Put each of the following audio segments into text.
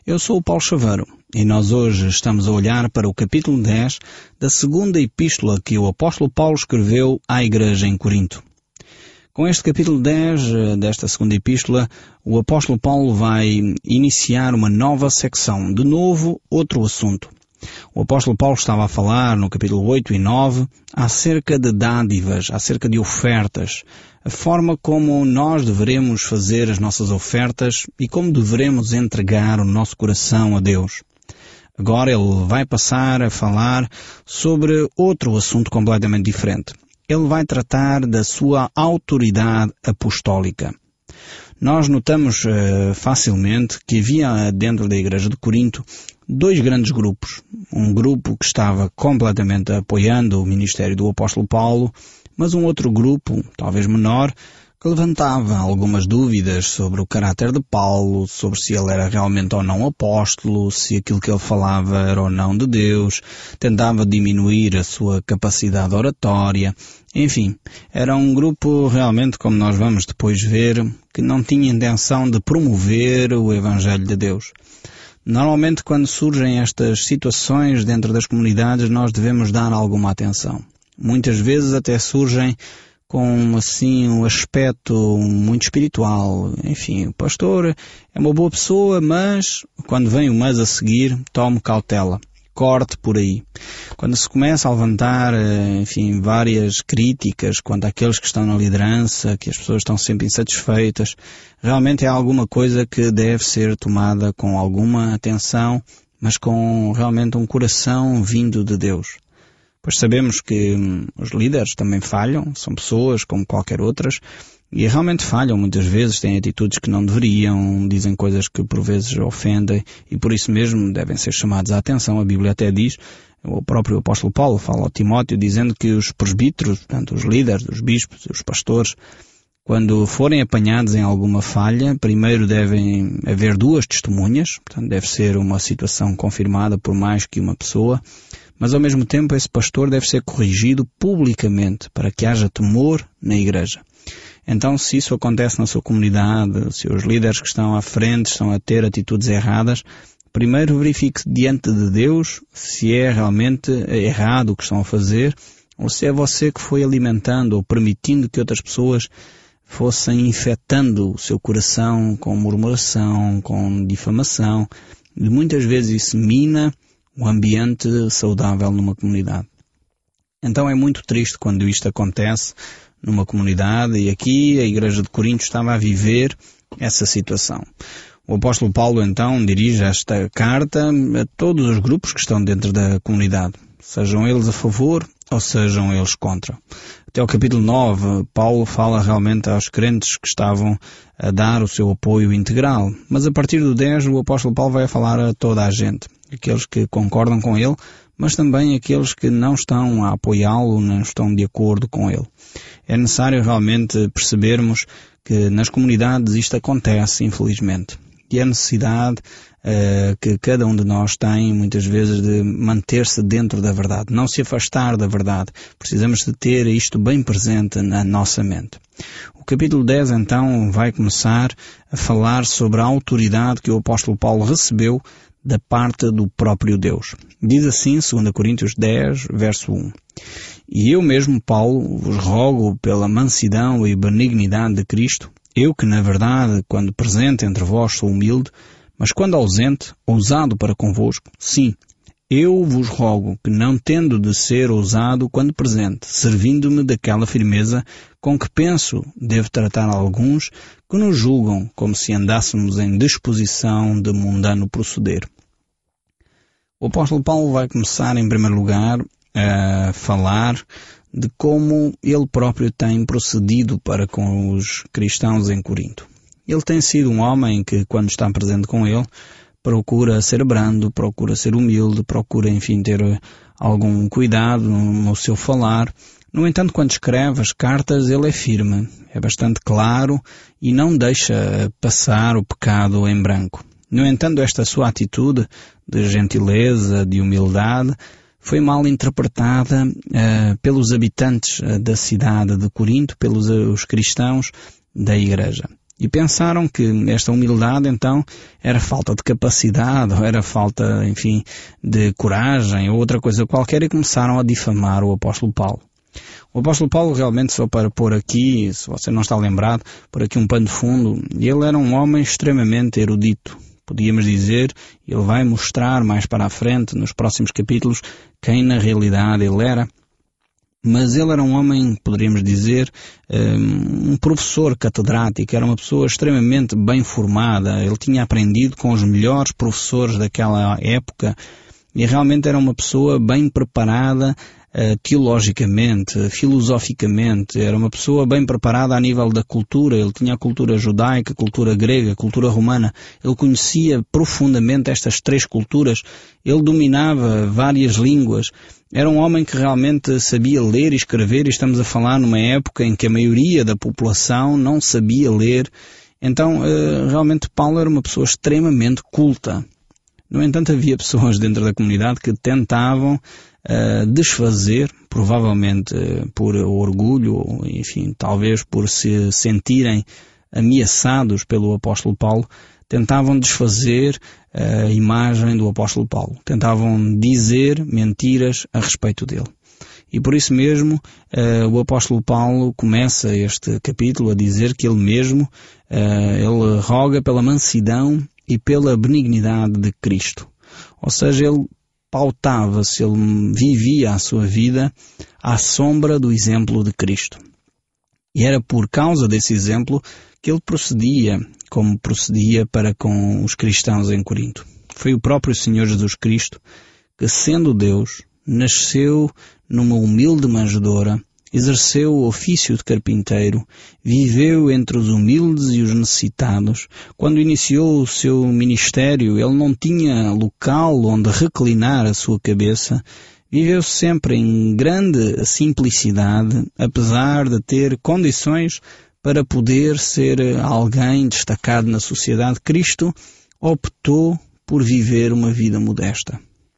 Eu sou o Paulo Chaveiro e nós hoje estamos a olhar para o capítulo 10 da segunda epístola que o apóstolo Paulo escreveu à igreja em Corinto. Com este capítulo 10 desta segunda epístola, o apóstolo Paulo vai iniciar uma nova secção, de novo outro assunto. O apóstolo Paulo estava a falar no capítulo 8 e 9 acerca de dádivas, acerca de ofertas, a forma como nós deveremos fazer as nossas ofertas e como deveremos entregar o nosso coração a Deus. Agora ele vai passar a falar sobre outro assunto completamente diferente. Ele vai tratar da sua autoridade apostólica. Nós notamos facilmente que havia dentro da igreja de Corinto dois grandes grupos. Um grupo que estava completamente apoiando o ministério do apóstolo Paulo, mas um outro grupo, talvez menor, que levantava algumas dúvidas sobre o caráter de Paulo, sobre se ele era realmente ou não apóstolo, se aquilo que ele falava era ou não de Deus, tentava diminuir a sua capacidade oratória. Enfim, era um grupo realmente, como nós vamos depois ver, que não tinha intenção de promover o Evangelho de Deus. Normalmente, quando surgem estas situações dentro das comunidades, nós devemos dar alguma atenção. Muitas vezes até surgem com, assim, um aspecto muito espiritual. Enfim, o pastor é uma boa pessoa, mas quando vem o mas a seguir, tome cautela. Corte por aí. Quando se começa a levantar, enfim, várias críticas quanto àqueles que estão na liderança, que as pessoas estão sempre insatisfeitas, realmente é alguma coisa que deve ser tomada com alguma atenção, mas com realmente um coração vindo de Deus. Pois sabemos que os líderes também falham, são pessoas como qualquer outras, e realmente falham muitas vezes, têm atitudes que não deveriam, dizem coisas que por vezes ofendem, e por isso mesmo devem ser chamados à atenção. A Bíblia até diz, o próprio apóstolo Paulo fala ao Timóteo, dizendo que os presbíteros, portanto os líderes, os bispos, os pastores, quando forem apanhados em alguma falha, primeiro devem haver duas testemunhas, portanto deve ser uma situação confirmada por mais que uma pessoa, mas ao mesmo tempo esse pastor deve ser corrigido publicamente para que haja temor na igreja. Então, se isso acontece na sua comunidade, se os líderes que estão à frente estão a ter atitudes erradas, primeiro verifique diante de Deus se é realmente errado o que estão a fazer, ou se é você que foi alimentando ou permitindo que outras pessoas fossem infectando o seu coração com murmuração, com difamação, e muitas vezes isso mina o ambiente saudável numa comunidade. Então é muito triste quando isto acontece numa comunidade, e aqui a igreja de Corinto estava a viver essa situação. O apóstolo Paulo então dirige esta carta a todos os grupos que estão dentro da comunidade, sejam eles a favor ou sejam eles contra. Até o capítulo 9, Paulo fala realmente aos crentes que estavam a dar o seu apoio integral, mas a partir do 10 o apóstolo Paulo vai falar a toda a gente, aqueles que concordam com ele, mas também aqueles que não estão a apoiá-lo, não estão de acordo com ele. É necessário realmente percebermos que nas comunidades isto acontece, infelizmente. E a necessidade que cada um de nós tem, muitas vezes, de manter-se dentro da verdade, não se afastar da verdade. Precisamos de ter isto bem presente na nossa mente. O capítulo 10, então, vai começar a falar sobre a autoridade que o apóstolo Paulo recebeu da parte do próprio Deus. Diz assim, 2 Coríntios 10, verso 1. E eu mesmo, Paulo, vos rogo pela mansidão e benignidade de Cristo, eu que, na verdade, quando presente entre vós sou humilde, mas quando ausente, ousado para convosco, sim, eu vos rogo que não tendo de ser ousado quando presente, servindo-me daquela firmeza com que penso devo tratar alguns que nos julgam como se andássemos em disposição de mundano proceder. O apóstolo Paulo vai começar, em primeiro lugar, a falar de como ele próprio tem procedido para com os cristãos em Corinto. Ele tem sido um homem que, quando está presente com ele, procura ser brando, procura ser humilde, procura, enfim, ter algum cuidado no seu falar. No entanto, quando escreve as cartas, ele é firme, é bastante claro e não deixa passar o pecado em branco. No entanto, esta sua atitude de gentileza, de humildade, foi mal interpretada pelos habitantes da cidade de Corinto, pelos os cristãos da igreja. E pensaram que esta humildade, então, era falta de capacidade, ou era falta, enfim, de coragem, ou outra coisa qualquer, e começaram a difamar o apóstolo Paulo. O apóstolo Paulo, realmente, só para pôr aqui, se você não está lembrado, por aqui um pano de fundo, ele era um homem extremamente erudito. Podíamos dizer, ele vai mostrar mais para a frente, nos próximos capítulos, quem na realidade ele era. Mas ele era um homem, poderíamos dizer, um professor catedrático, era uma pessoa extremamente bem formada, ele tinha aprendido com os melhores professores daquela época e realmente era uma pessoa bem preparada teologicamente, filosoficamente, era uma pessoa bem preparada a nível da cultura, ele tinha a cultura judaica, a cultura grega, a cultura romana, ele conhecia profundamente estas três culturas, ele dominava várias línguas, era um homem que realmente sabia ler e escrever, e estamos a falar numa época em que a maioria da população não sabia ler, então realmente Paulo era uma pessoa extremamente culta. No entanto, havia pessoas dentro da comunidade que tentavam desfazer, provavelmente por orgulho, ou, enfim, talvez por se sentirem ameaçados pelo apóstolo Paulo, tentavam desfazer a imagem do apóstolo Paulo. Tentavam dizer mentiras a respeito dele. E por isso mesmo, o apóstolo Paulo começa este capítulo a dizer que ele mesmo, ele roga pela mansidão e pela benignidade de Cristo. Ou seja, ele pautava-se, ele vivia a sua vida à sombra do exemplo de Cristo. E era por causa desse exemplo que ele procedia como procedia para com os cristãos em Corinto. Foi o próprio Senhor Jesus Cristo que, sendo Deus, nasceu numa humilde manjedoura, exerceu o ofício de carpinteiro, viveu entre os humildes e os necessitados. Quando iniciou o seu ministério, ele não tinha local onde reclinar a sua cabeça. Viveu sempre em grande simplicidade, apesar de ter condições para poder ser alguém destacado na sociedade. Cristo optou por viver uma vida modesta.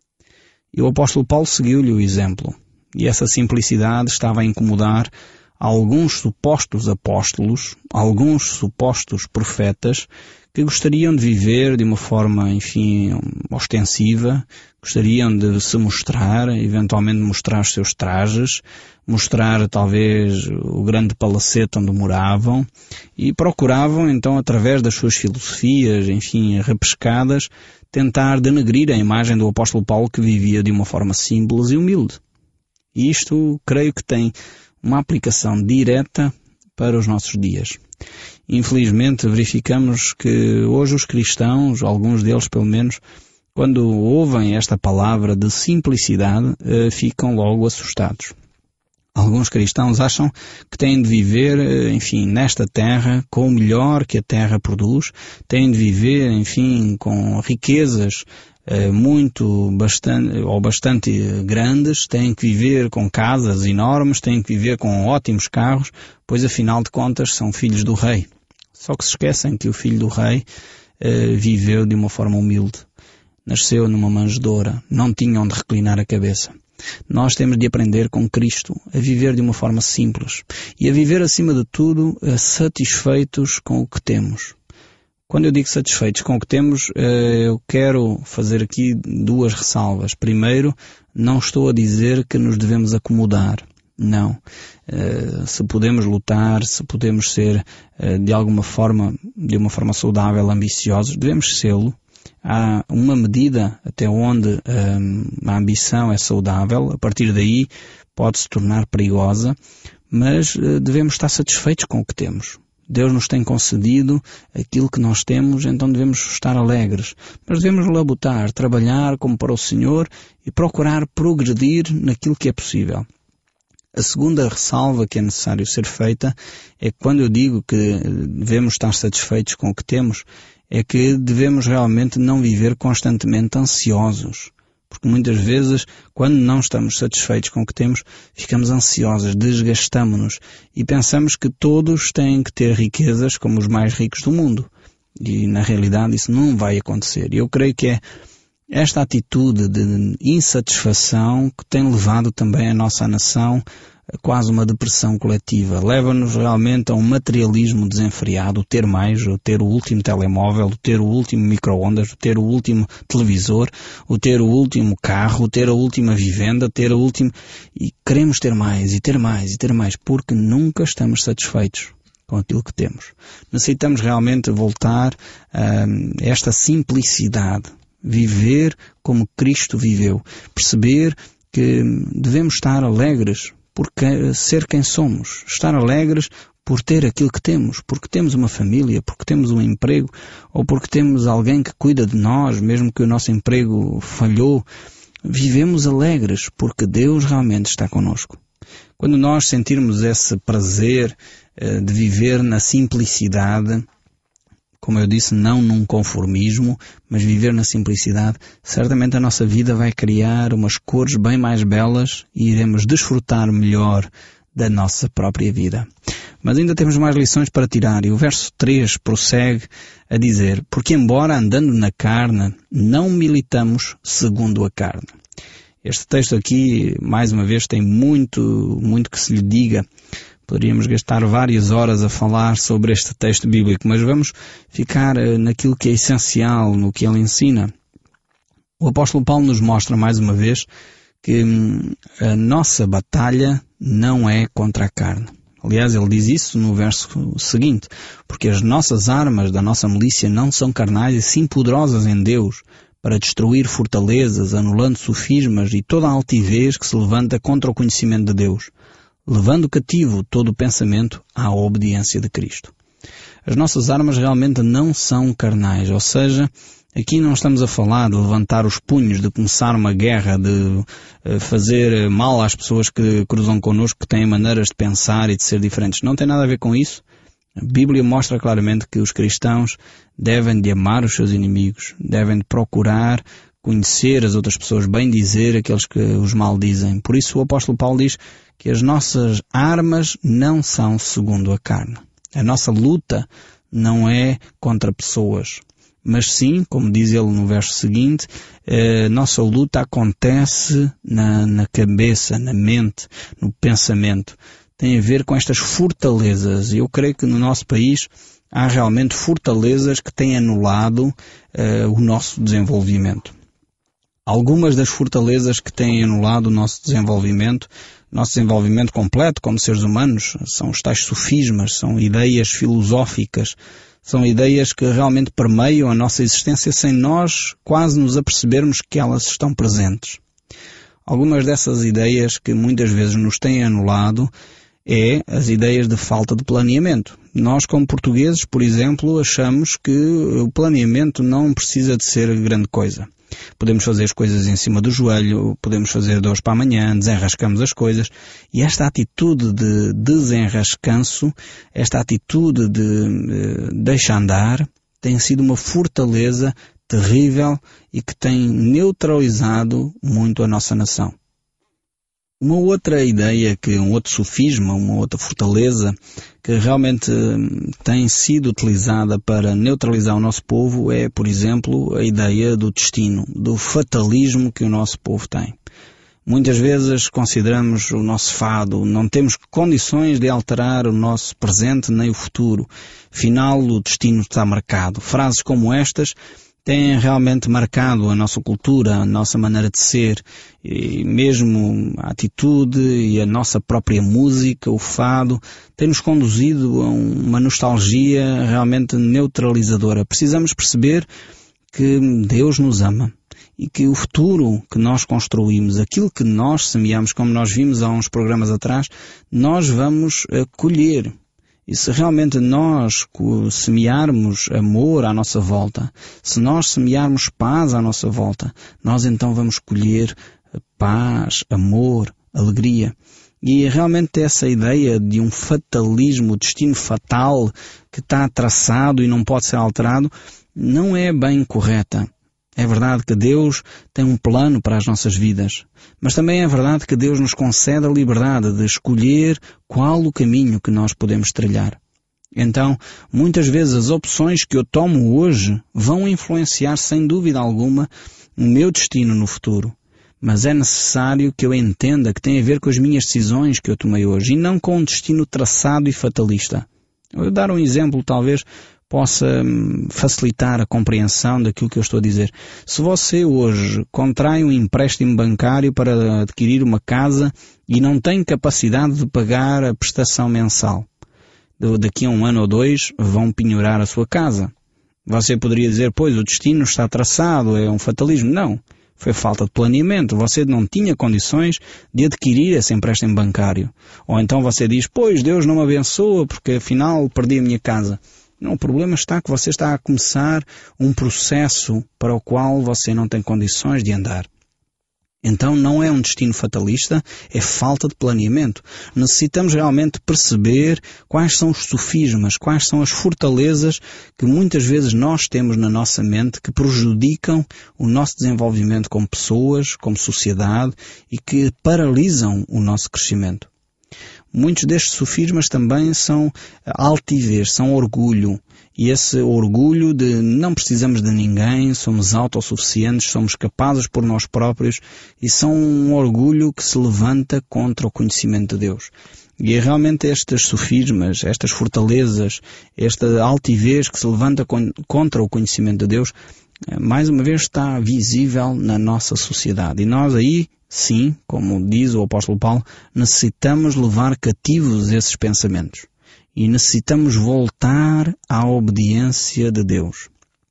E o apóstolo Paulo seguiu-lhe o exemplo. E essa simplicidade estava a incomodar alguns supostos apóstolos, alguns supostos profetas, que gostariam de viver de uma forma, enfim, ostensiva, gostariam de se mostrar, eventualmente mostrar os seus trajes, mostrar talvez o grande palacete onde moravam, e procuravam então, através das suas filosofias, enfim, repescadas, tentar denegrir a imagem do apóstolo Paulo, que vivia de uma forma simples e humilde. E isto, creio que tem uma aplicação direta para os nossos dias. Infelizmente, verificamos que hoje os cristãos, alguns deles pelo menos, quando ouvem esta palavra de simplicidade, ficam logo assustados. Alguns cristãos acham que têm de viver, enfim, nesta terra com o melhor que a terra produz, têm de viver, enfim, com riquezas bastante grandes, têm que viver com casas enormes, têm que viver com ótimos carros, pois afinal de contas são filhos do rei. Só que se esquecem que o filho do rei viveu de uma forma humilde. Nasceu numa manjedoura, não tinha onde reclinar a cabeça. Nós temos de aprender com Cristo a viver de uma forma simples e a viver acima de tudo satisfeitos com o que temos. Quando eu digo satisfeitos com o que temos, eu quero fazer aqui duas ressalvas. Primeiro, não estou a dizer que nos devemos acomodar. Não. Se podemos lutar, se podemos ser de uma forma saudável, ambiciosos, devemos sê-lo. Há uma medida até onde a ambição é saudável, a partir daí pode se tornar perigosa, mas devemos estar satisfeitos com o que temos. Deus nos tem concedido aquilo que nós temos, então devemos estar alegres. Mas devemos labutar, trabalhar como para o Senhor e procurar progredir naquilo que é possível. A segunda ressalva que é necessário ser feita é que quando eu digo que devemos estar satisfeitos com o que temos, é que devemos realmente não viver constantemente ansiosos. Porque muitas vezes, quando não estamos satisfeitos com o que temos, ficamos ansiosos, desgastamo-nos e pensamos que todos têm que ter riquezas como os mais ricos do mundo. E na realidade isso não vai acontecer. E eu creio que é esta atitude de insatisfação que tem levado também a nossa nação a quase uma depressão coletiva. Leva-nos realmente a um materialismo desenfreado, o ter mais, o ter o último telemóvel, o ter o último micro-ondas, o ter o último televisor, o ter o último carro, o ter a última vivenda, ter o último... E queremos ter mais, e ter mais, e ter mais, porque nunca estamos satisfeitos com aquilo que temos. Necessitamos realmente voltar a esta simplicidade. Viver como Cristo viveu. Perceber que devemos estar alegres por ser quem somos. Estar alegres por ter aquilo que temos. Porque temos uma família, porque temos um emprego, ou porque temos alguém que cuida de nós, mesmo que o nosso emprego falhou. Vivemos alegres porque Deus realmente está connosco. Quando nós sentirmos esse prazer de viver na simplicidade, como eu disse, não num conformismo, mas viver na simplicidade, certamente a nossa vida vai criar umas cores bem mais belas e iremos desfrutar melhor da nossa própria vida. Mas ainda temos mais lições para tirar, e o verso 3 prossegue a dizer: porque embora andando na carne, não militamos segundo a carne. Este texto aqui, mais uma vez, tem muito que se lhe diga. Poderíamos gastar várias horas a falar sobre este texto bíblico, mas vamos ficar naquilo que é essencial, no que ele ensina. O apóstolo Paulo nos mostra mais uma vez que a nossa batalha não é contra a carne. Aliás, ele diz isso no verso seguinte: porque as nossas armas da nossa milícia não são carnais e sim poderosas em Deus, para destruir fortalezas, anulando sofismas e toda a altivez que se levanta contra o conhecimento de Deus, levando cativo todo o pensamento à obediência de Cristo. As nossas armas realmente não são carnais, ou seja, aqui não estamos a falar de levantar os punhos, de começar uma guerra, de fazer mal às pessoas que cruzam connosco, que têm maneiras de pensar e de ser diferentes. Não tem nada a ver com isso. A Bíblia mostra claramente que os cristãos devem de amar os seus inimigos, devem de procurar conhecer as outras pessoas, bem dizer aqueles que os maldizem. Por isso o apóstolo Paulo diz que as nossas armas não são segundo a carne. A nossa luta não é contra pessoas, mas sim, como diz ele no verso seguinte, a nossa luta acontece na cabeça, na mente, no pensamento. Tem a ver com estas fortalezas. Eu creio que no nosso país há realmente fortalezas que têm anulado o nosso desenvolvimento. Algumas das fortalezas que têm anulado o nosso desenvolvimento completo como seres humanos, são os tais sofismas, são ideias filosóficas, são ideias que realmente permeiam a nossa existência sem nós quase nos apercebermos que elas estão presentes. Algumas dessas ideias que muitas vezes nos têm anulado é as ideias de falta de planeamento. Nós, como portugueses, por exemplo, achamos que o planeamento não precisa de ser grande coisa. Podemos fazer as coisas em cima do joelho, podemos fazer de hoje para amanhã, desenrascamos as coisas. E esta atitude de desenrascanço, esta atitude de deixa andar, tem sido uma fortaleza terrível e que tem neutralizado muito a nossa nação. Uma outra ideia, um outro sofisma, uma outra fortaleza que realmente tem sido utilizada para neutralizar o nosso povo é, por exemplo, a ideia do destino, do fatalismo que o nosso povo tem. Muitas vezes consideramos o nosso fado, não temos condições de alterar o nosso presente nem o futuro. Afinal, o destino está marcado. Frases como estas têm realmente marcado a nossa cultura, a nossa maneira de ser, e mesmo a atitude e a nossa própria música, o fado, tem-nos conduzido a uma nostalgia realmente neutralizadora. Precisamos perceber que Deus nos ama e que o futuro que nós construímos, aquilo que nós semeamos, como nós vimos há uns programas atrás, nós vamos colher. E se realmente nós semearmos amor à nossa volta, se nós semearmos paz à nossa volta, nós então vamos colher paz, amor, alegria. E realmente essa ideia de um fatalismo, destino fatal que está traçado e não pode ser alterado, não é bem correta. É verdade que Deus tem um plano para as nossas vidas, mas também é verdade que Deus nos concede a liberdade de escolher qual o caminho que nós podemos trilhar. Então, muitas vezes as opções que eu tomo hoje vão influenciar sem dúvida alguma o meu destino no futuro. Mas é necessário que eu entenda que tem a ver com as minhas decisões que eu tomei hoje e não com um destino traçado e fatalista. Eu vou dar um exemplo, talvez possa facilitar a compreensão daquilo que eu estou a dizer. Se você hoje contrai um empréstimo bancário para adquirir uma casa e não tem capacidade de pagar a prestação mensal, daqui a 1 ano ou 2 vão penhorar a sua casa. Você poderia dizer, pois, o destino está traçado, é um fatalismo. Não. Foi falta de planeamento. Você não tinha condições de adquirir esse empréstimo bancário. Ou então você diz, pois, Deus não me abençoa porque afinal perdi a minha casa. Não, o problema está que você está a começar um processo para o qual você não tem condições de andar. Então não é um destino fatalista, é falta de planeamento. Necessitamos realmente perceber quais são os sofismas, quais são as fortalezas que muitas vezes nós temos na nossa mente que prejudicam o nosso desenvolvimento como pessoas, como sociedade e que paralisam o nosso crescimento. Muitos destes sofismas também são altivez, são orgulho. E esse orgulho de não precisamos de ninguém, somos autossuficientes, somos capazes por nós próprios e são um orgulho que se levanta contra o conhecimento de Deus. E é realmente estes sofismas, estas fortalezas, esta altivez que se levanta contra o conhecimento de Deus, mais uma vez está visível na nossa sociedade. E nós aí, sim, como diz o apóstolo Paulo, necessitamos levar cativos esses pensamentos. E necessitamos voltar à obediência de Deus.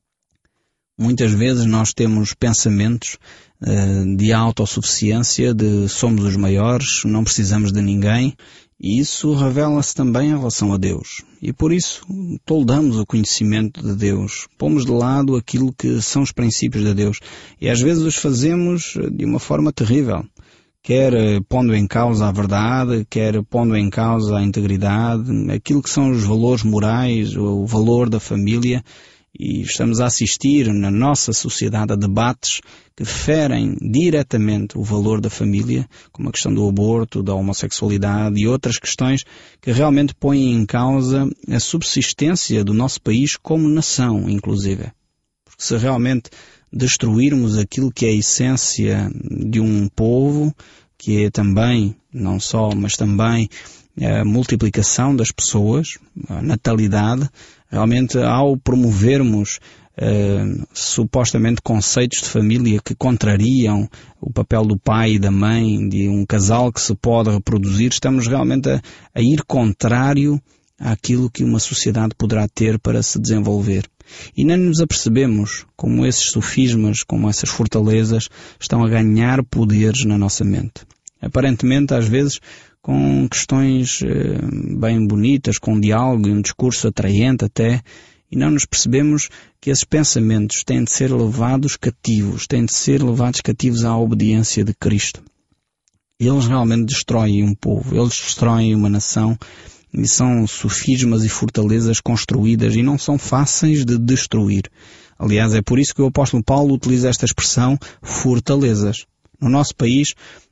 Muitas vezes nós temos pensamentos de autossuficiência, de somos os maiores, não precisamos de ninguém, e isso revela-se também em relação a Deus. E por isso toldamos o conhecimento de Deus, pomos de lado aquilo que são os princípios de Deus, e às vezes os fazemos de uma forma terrível. Quer pondo em causa a verdade, quer pondo em causa a integridade, aquilo que são os valores morais, o valor da família, e estamos a assistir na nossa sociedade a debates que ferem diretamente o valor da família, como a questão do aborto, da homossexualidade e outras questões que realmente põem em causa a subsistência do nosso país como nação, inclusive. Porque se realmente destruirmos aquilo que é a essência de um povo, que é também, não só, mas também a multiplicação das pessoas, a natalidade, realmente ao promovermos supostamente conceitos de família que contrariam o papel do pai e da mãe, de um casal que se pode reproduzir, estamos realmente a ir contrário àquilo que uma sociedade poderá ter para se desenvolver. E nem nos apercebemos como esses sofismas, como essas fortalezas estão a ganhar poderes na nossa mente. Aparentemente, às vezes, com questões bem bonitas, com um diálogo e um discurso atraente até, e não nos percebemos que esses pensamentos têm de ser levados cativos, têm de ser levados cativos à obediência de Cristo. Eles realmente destroem um povo, eles destroem uma nação, e são sofismas e fortalezas construídas e não são fáceis de destruir. Aliás, é por isso que o apóstolo Paulo utiliza esta expressão fortalezas. No nosso país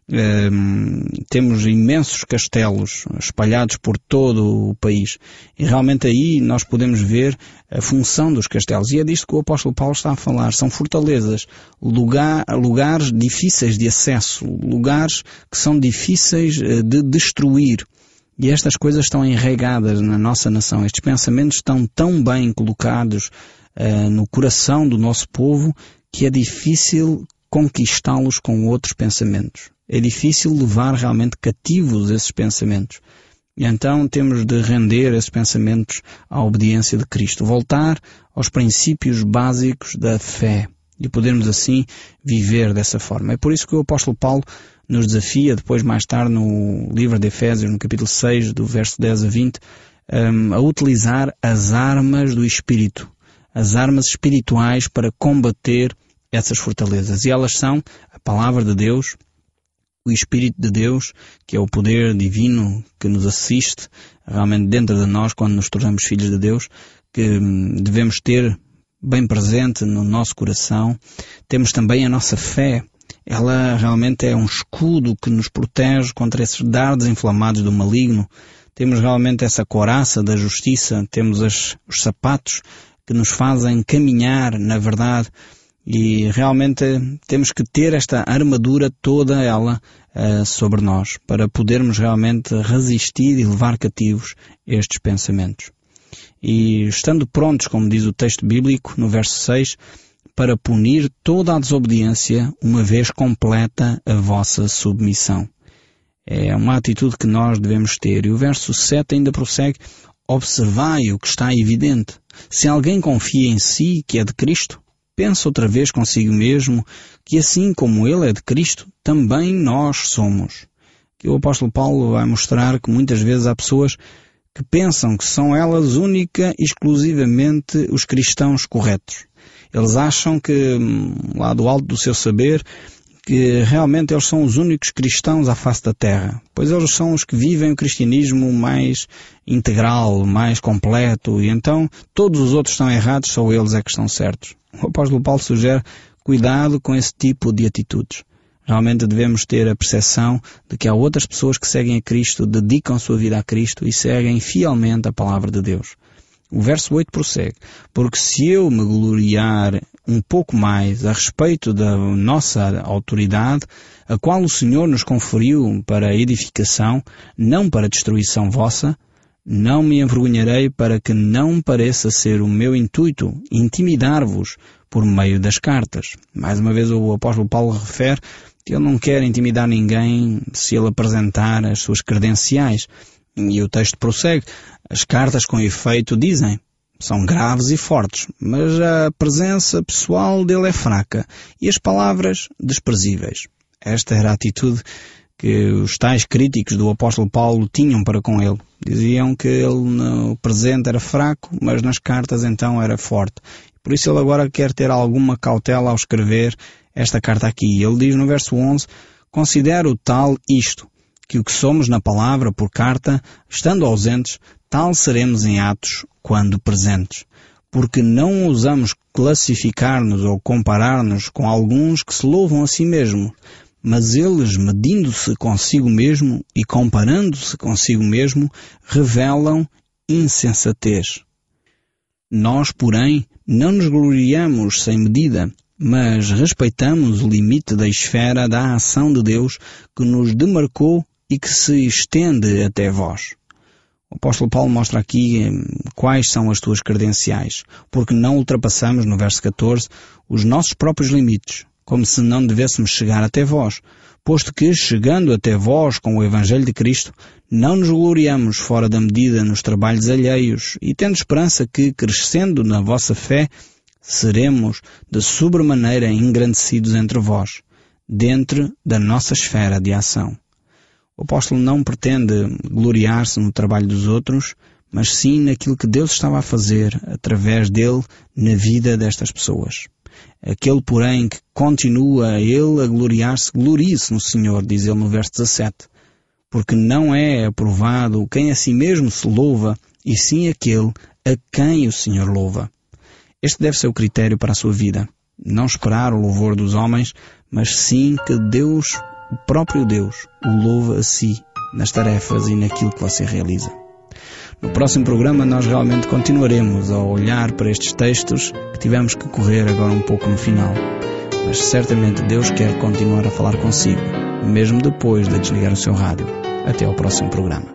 temos imensos castelos espalhados por todo o país e realmente aí nós podemos ver a função dos castelos. E é disto que o apóstolo Paulo está a falar. São fortalezas, lugares difíceis de acesso, lugares que são difíceis de destruir. E estas coisas estão enraigadas na nossa nação. Estes pensamentos estão tão bem colocados no coração do nosso povo que é difícil conquistá-los com outros pensamentos. É difícil levar realmente cativos esses pensamentos. E então temos de render esses pensamentos à obediência de Cristo. Voltar aos princípios básicos da fé. E podermos assim viver dessa forma. É por isso que o apóstolo Paulo nos desafia, depois mais tarde no livro de Efésios, no capítulo 6, do verso 10 a 20, a utilizar as armas do Espírito, as armas espirituais para combater essas fortalezas. E elas são a palavra de Deus, o Espírito de Deus, que é o poder divino que nos assiste realmente dentro de nós quando nos tornamos filhos de Deus, que devemos ter bem presente no nosso coração. Temos também a nossa fé. Ela realmente é um escudo que nos protege contra esses dardos inflamados do maligno. Temos realmente essa couraça da justiça, temos os sapatos que nos fazem caminhar na verdade. E realmente temos que ter esta armadura toda ela sobre nós, para podermos realmente resistir e levar cativos estes pensamentos. E estando prontos, como diz o texto bíblico, no verso 6, para punir toda a desobediência, uma vez completa a vossa submissão. É uma atitude que nós devemos ter. E o verso 7 ainda prossegue: observai o que está evidente. Se alguém confia em si que é de Cristo, pensa outra vez consigo mesmo que assim como ele é de Cristo, também nós somos. Que o apóstolo Paulo vai mostrar que muitas vezes há pessoas que pensam que são elas única e exclusivamente os cristãos corretos. Eles acham que, lá do alto do seu saber, que realmente eles são os únicos cristãos à face da terra, pois eles são os que vivem o cristianismo mais integral, mais completo, e então todos os outros estão errados, só eles é que estão certos. O apóstolo Paulo sugere cuidado com esse tipo de atitudes. Realmente devemos ter a percepção de que há outras pessoas que seguem a Cristo, dedicam a sua vida a Cristo e seguem fielmente a palavra de Deus. O verso 8 prossegue: porque se eu me gloriar um pouco mais a respeito da nossa autoridade, a qual o Senhor nos conferiu para edificação, não para destruição vossa, não me envergonharei, para que não pareça ser o meu intuito intimidar-vos por meio das cartas. Mais uma vez o apóstolo Paulo refere que ele não quer intimidar ninguém se ele apresentar as suas credenciais. E o texto prossegue: as cartas com efeito dizem, são graves e fortes, mas a presença pessoal dele é fraca e as palavras desprezíveis. Esta era a atitude que os tais críticos do apóstolo Paulo tinham para com ele. Diziam que ele no presente era fraco, mas nas cartas então era forte. Por isso ele agora quer ter alguma cautela ao escrever esta carta aqui. Ele diz no verso 11, considero tal isto, que o que somos na palavra por carta, estando ausentes, tal seremos em atos quando presentes. Porque não ousamos classificar-nos ou comparar-nos com alguns que se louvam a si mesmos, mas eles, medindo-se consigo mesmo e comparando-se consigo mesmo, revelam insensatez. Nós, porém, não nos gloriamos sem medida, mas respeitamos o limite da esfera da ação de Deus que nos demarcou e que se estende até vós. O apóstolo Paulo mostra aqui quais são as tuas credenciais, porque não ultrapassamos, no verso 14, os nossos próprios limites, como se não devêssemos chegar até vós, posto que, chegando até vós com o Evangelho de Cristo, não nos gloriamos fora da medida nos trabalhos alheios, e tendo esperança que, crescendo na vossa fé, seremos de sobremaneira engrandecidos entre vós, dentro da nossa esfera de ação. O apóstolo não pretende gloriar-se no trabalho dos outros, mas sim naquilo que Deus estava a fazer através dele na vida destas pessoas. Aquele, porém, que continua ele a gloriar-se, glorie-se no Senhor, diz ele no verso 17. Porque não é aprovado quem a si mesmo se louva, e sim aquele a quem o Senhor louva. Este deve ser o critério para a sua vida. Não esperar o louvor dos homens, mas sim que Deus, o próprio Deus, o louva a si, nas tarefas e naquilo que você realiza. No próximo programa nós realmente continuaremos a olhar para estes textos que tivemos que correr agora um pouco no final. Mas certamente Deus quer continuar a falar consigo, mesmo depois de desligar o seu rádio. Até ao próximo programa.